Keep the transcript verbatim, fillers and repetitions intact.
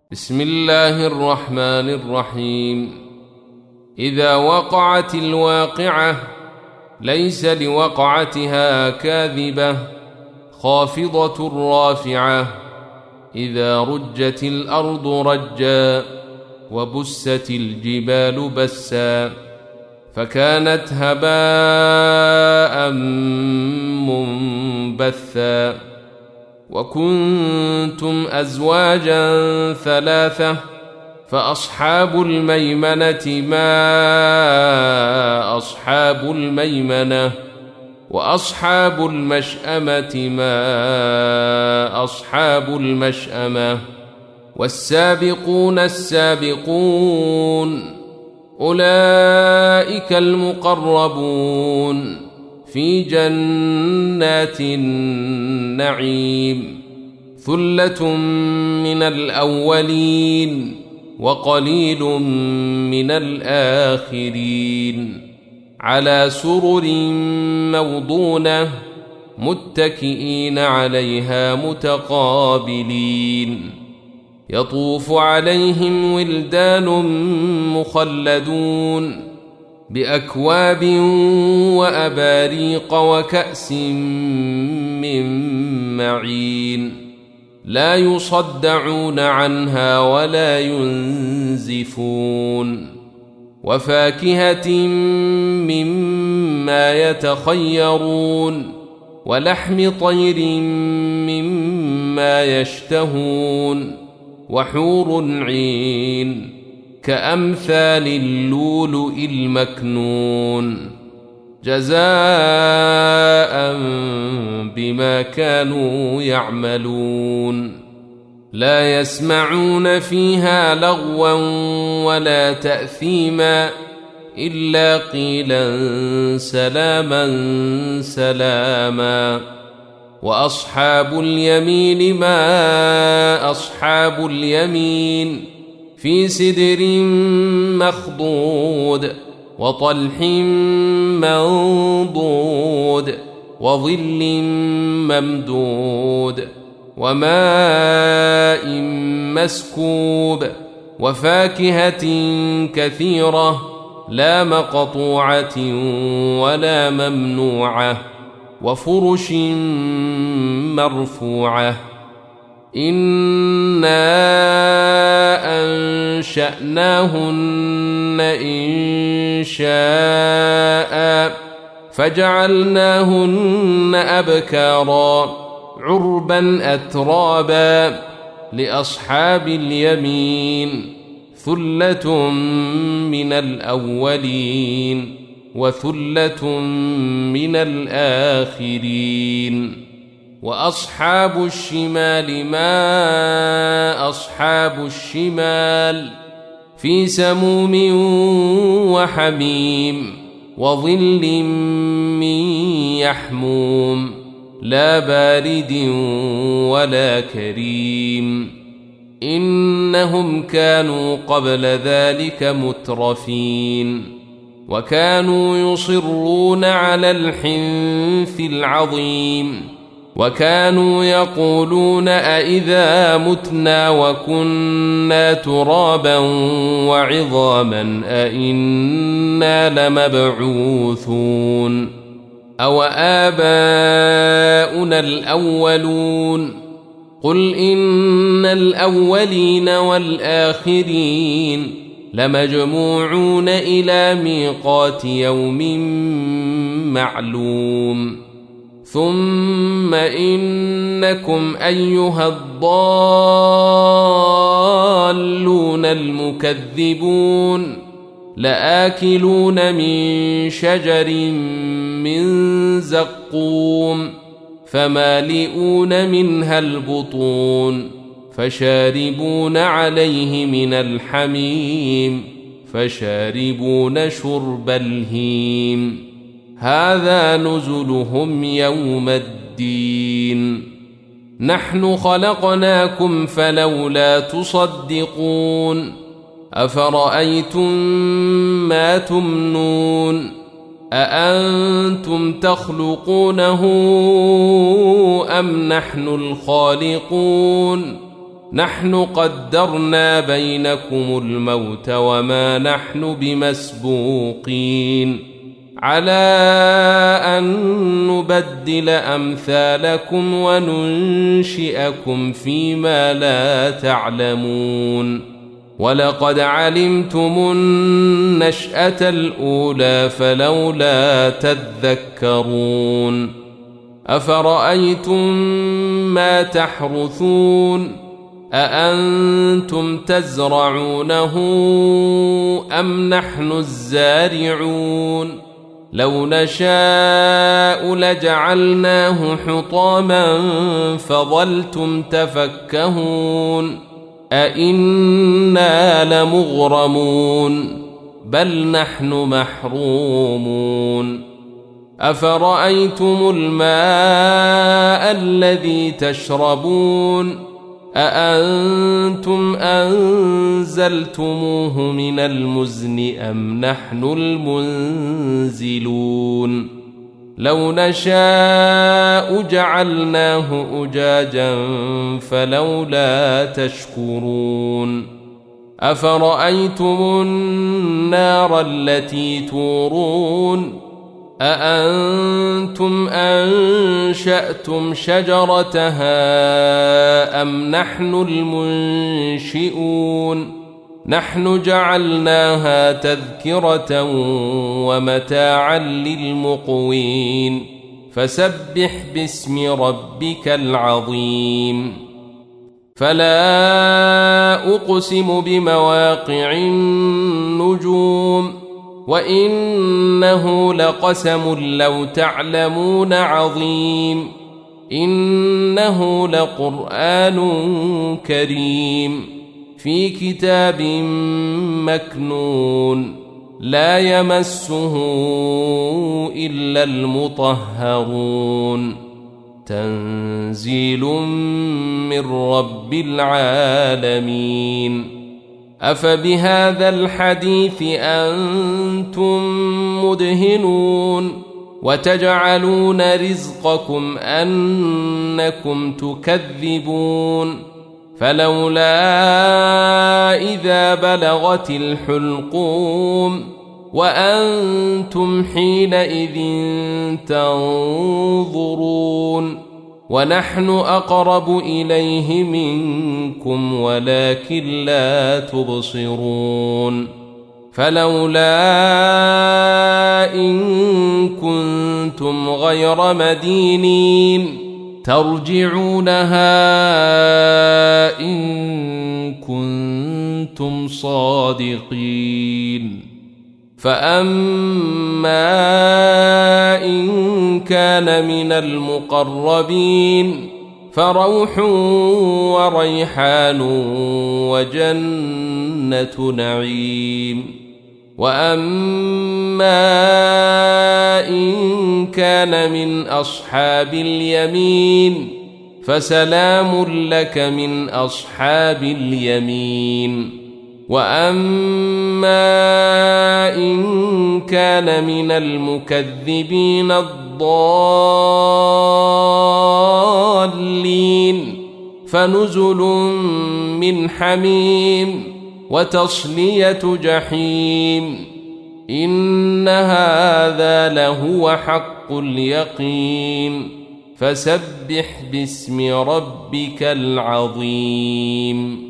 بسم الله الرحمن الرحيم. إذا وقعت الواقعة ليس لوقعتها كاذبة خافضة رافعة إذا رجت الأرض رجا وبست الجبال بسا فكانت هباء منبثا وكنتم أزواجا ثلاثة فأصحاب الميمنة ما أصحاب الميمنة وأصحاب المشأمة ما أصحاب المشأمة والسابقون السابقون أولئك المقربون في جنات النعيم ثلة من الأولين وقليل من الآخرين على سرر موضونة متكئين عليها متقابلين يطوف عليهم ولدان مخلدون بأكواب وأباريق وكأس من معين لا يصدعون عنها ولا ينزفون وفاكهة مما يتخيرون ولحم طير مما يشتهون وحور عين كأمثال اللؤلؤ المكنون جزاء بما كانوا يعملون لا يسمعون فيها لغوا ولا تأثيما إلا قيلا سلاما سلاما وأصحاب اليمين ما أصحاب اليمين في سدر مخضود وطلح منضود وظل ممدود وماء مسكوب وفاكهة كثيرة لا مقطوعة ولا ممنوعة وفرش مرفوعة إنا أنشأناهن إنشاء فجعلناهن أبكارا عربا أترابا لأصحاب اليمين ثلة من الأولين وثلة من الآخرين وأصحاب الشمال ما أصحاب الشمال في سموم وحميم وظل من يحموم لا بارد ولا كريم إنهم كانوا قبل ذلك مترفين وكانوا يصرون على الحنث العظيم وكانوا يقولون أئذا متنا وكنا ترابا وعظاما أئنا لمبعوثون أو آباؤنا الأولون قل إن الأولين والآخرين لمجموعون إلى ميقات يوم معلوم ثم إنكم أيها الضالون المكذبون لآكلون من شجر من زقوم فمالئون منها البطون فشاربون عليه من الحميم فشاربون شرب الهيم هذا نزلهم يوم الدين نحن خلقناكم فلولا تصدقون أفرأيتم ما تمنون أأنتم تخلقونه أم نحن الخالقون نحن قدرنا بينكم الموت وما نحن بمسبوقين على أن نبدل أمثالكم وننشئكم فيما لا تعلمون ولقد علمتم النشأة الأولى فلولا تذكرون أفرأيتم ما تحرثون أأنتم تزرعونه أم نحن الزارعون لو نشاء لجعلناه حطاما فظلتم تفكهون أئنا لمغرمون بل نحن محرومون أفرأيتم الماء الذي تشربون أأنتم أنزلتموه من المزن أم نحن المنزلون لو نشاء جعلناه أجاجا فلولا تشكرون أفرأيتم النار التي تورون أأنتم أنشأتم شجرتها أم نحن المنشئون نحن جعلناها تذكرة ومتاعا للمقوين فسبح باسم ربك العظيم فلا أقسم بمواقع النجوم وإنه لقسم لو تعلمون عظيم إنه لقرآن كريم في كتاب مكنون لا يمسه إلا المطهرون تنزيل من رب العالمين أفبهذا الحديث أنتم مدهنون وتجعلون رزقكم أنكم تكذبون فلولا إذا بلغت الحلقوم وأنتم حينئذ تنظرون ونحن أقرب إليه منكم ولكن لا تبصرون فلولا إن كنتم غير مدينين ترجعونها إن كنتم صادقين فأما إن كان من المقربين فروح وريحان وجنة نعيم وأما إن كان من أصحاب اليمين فسلام لك من أصحاب اليمين وأما إن كان من المكذبين الضالين فنزل من حميم وتصلية جحيم إن هذا لهو حق اليقين فسبح باسم ربك العظيم